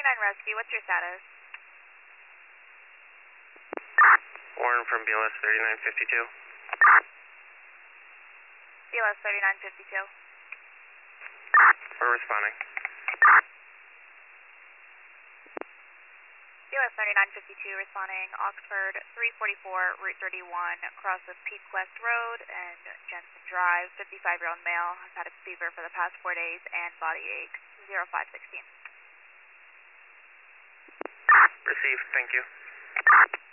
Rescue, what's your status? Warren from BLS 3952. BLS 3952. We're responding. BLS 3952 responding, Oxford 344, Route 31, crosses Peak West Road and Jensen Drive. 55-year-old male has had a fever for the past 4 days and body aches. 0516. Received, thank you.